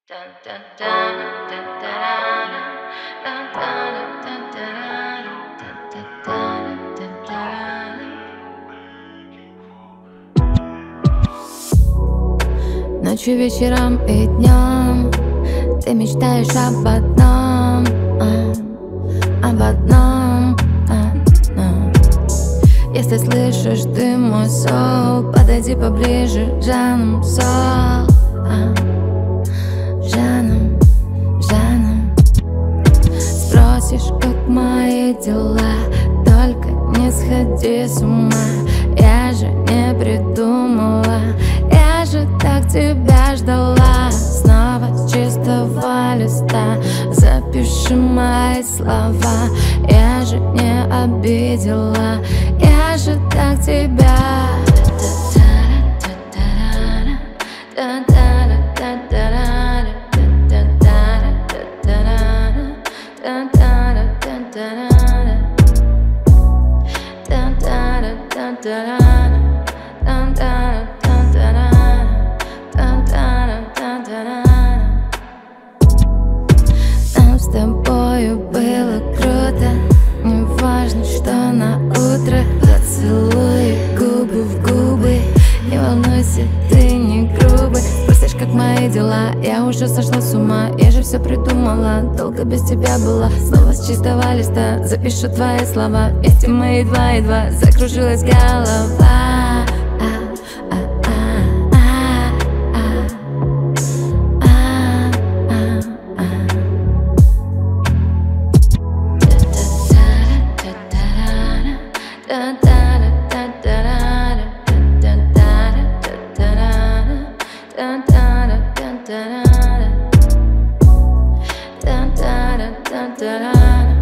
Ночью, вечером и днем ты мечтаешь об одном, об одном. Если слышишь ты мой сол, подойди поближе, жаном сол, жаном. Спросишь, как мои дела, только не сходи с ума. Я же не придумала, я же так тебя ждала. Снова с чистого листа запиши мои слова. Я же не обидела, я же так тебя. Нам с тобою было круто, не важно, что на утро. Поцелуй губы в губы, не волнуйся, ты не грубый. Спросишь, как мои дела, я уже сошла с ума. Я же все придумала, долго без тебя была. Снова с чистого листа запишу твои слова. Вместе мы едва-едва закружилась голова. Da da da da da da.